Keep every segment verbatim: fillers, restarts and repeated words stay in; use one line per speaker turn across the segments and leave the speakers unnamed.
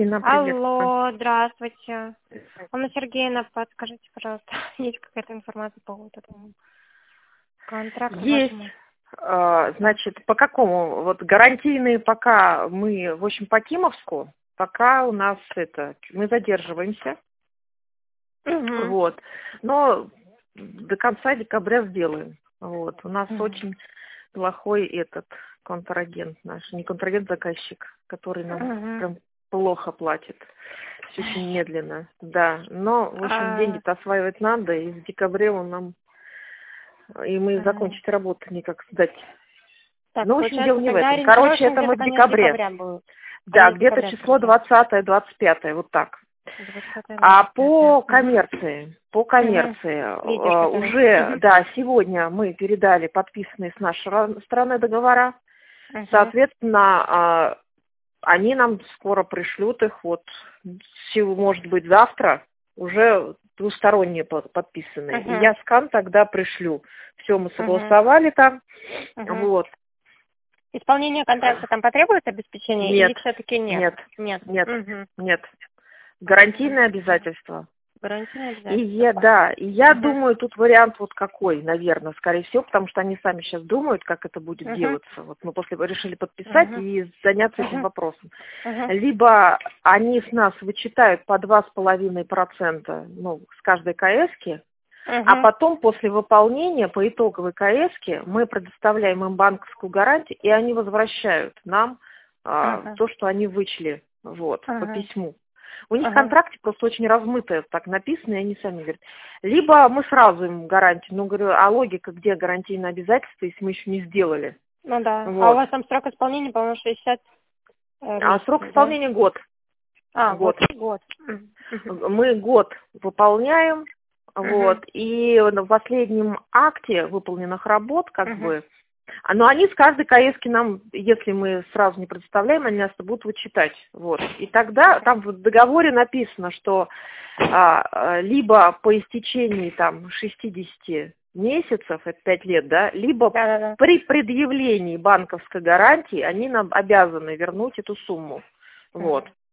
Инна, приветствую.
Алло, здравствуйте. Анна Сергеевна, подскажите, пожалуйста, есть какая-то информация по вот этому контракту
Есть,
вашему?
э, значит, по какому? Вот гарантийные пока мы, в общем, по Кимовску, пока у нас это, мы задерживаемся,
Угу.
вот, но до конца декабря сделаем. Вот, у нас очень плохой этот контрагент наш, не контрагент, заказчик, который нам
Угу.
прям плохо платит. Всё очень медленно, да. Но, в общем,
А,
деньги-то осваивать надо, и в декабре он нам, и мы
ага.
закончить работу никак сдать.
Так,
Ну, в общем, дело
получается,
не в
тогда
этом. Короче,
ориентировочно
это
где-то
вот в
конец
декабре.
декабря будет.
Да,
Конец
где-то
декабря,
число
скажем.
двадцатое, двадцать пятое, вот так.
двадцатое,
А
двадцать пятое.
по коммерции, по
Угу.
коммерции,
Видишь,
э,
который.
уже,
Угу.
да, сегодня мы передали подписанные с нашей ра- стороны договора.
Угу.
Соответственно, а, они нам скоро пришлют их, вот, сил- может быть, завтра, уже двусторонние по- подписанные. И
Угу.
я скан тогда пришлю. Все, мы
Угу.
согласовали там,
Угу.
вот.
Исполнение контракта там потребует обеспечения или
Нет,
все-таки нет?
нет,
Нет.
нет,
Угу.
нет. Гарантийные обязательства.
Гарантийное
И
обязательство.
я, да, и я
Угу.
думаю, тут вариант вот какой, наверное, скорее всего, потому что они сами сейчас думают, как это будет
Угу.
делаться. Вот мы после решили подписать
Угу.
и заняться этим
Угу.
вопросом.
Угу.
Либо они с нас вычитают по два с половиной процента, ну, с каждой КСки, а
Угу.
потом после выполнения по итоговой КСке мы предоставляем им банковскую гарантию, и они возвращают нам а,
Ага.
то, что они вычли, вот, по
Ага.
письму. У них в
Ага.
контракте просто очень размыто так написано, и они сами говорят. Либо мы сразу им гарантию, ну, говорю, а логика, где гарантийное обязательство, если мы еще не сделали?
Ну да. А у
Вот.
вас там срок исполнения, по-моему, шестьдесят э,
А срок
месяцев, да?
исполнения год.
А, год.
Год.
Год. Мгм. Мгм.
Мы год выполняем,
Мгм.
вот, и в последнем акте выполненных работ, как
Мгм.
бы, а, но они с каждой КСки нам, если мы сразу не предоставляем, они нас будут вычитать, вот. И тогда там в договоре написано, что а, а, либо по истечении там шестидесяти месяцев, это пять лет, да, либо
Да-да-да.
при предъявлении банковской гарантии они нам обязаны вернуть эту сумму, вот.
Мгм.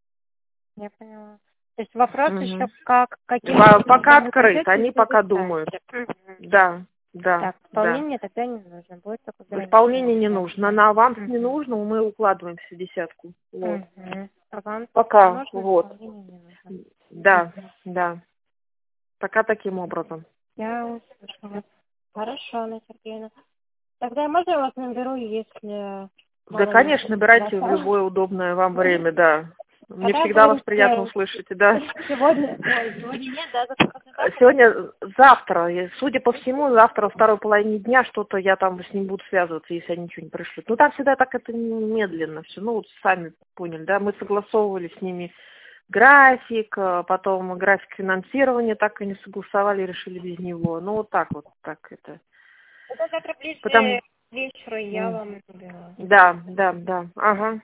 Я поняла. То есть вопрос еще
Мгм.
как, каким
По- Пока
образом вы
открыт,
придете,
они
если
пока
решать.
думают.
Мгм.
Да, да,
Так,
да.
исполнение тогда не нужно, будет только
Исполнение
гарантийное
не нужно,
обязательство.
на аванс не
Мгм.
нужно, мы укладываемся в десятку. Вот.
Мгм. Аванс не
Пока,
нужно,
вот.
исполнение не нужно.
Да,
Мгм.
да. Пока таким образом.
Я услышала. Хорошо, Анна Сергеевна. Тогда можно я вас наберу, если
Да,
мало ли
конечно, набирайте в
что-то.
любое удобное вам время, да. Мне
Когда
всегда вас
будет
приятно
э,
услышать, да.
сегодня? Ой, сегодня нет, да, завтра, послезавтра будет?
Сегодня, завтра, и, судя по всему, завтра, во второй половине дня, что-то я там с ним буду связываться, если они ничего не пришлют. Ну, там всегда так это медленно все, ну, вот сами поняли, да, мы согласовывали с ними график, а потом график финансирования так и не согласовали, решили без него. Ну, вот так вот, так это.
Это завтра ближе
Потому,
к вечеру, и я
м,
вам наберу.
да, да, да, ага,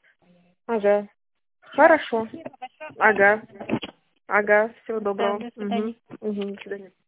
ага,
Все,
хорошо,
спасибо большое,
ага,
хорошего дня.
ага, всего
Да,
доброго.
до свидания.
Угу, угу, до свидания.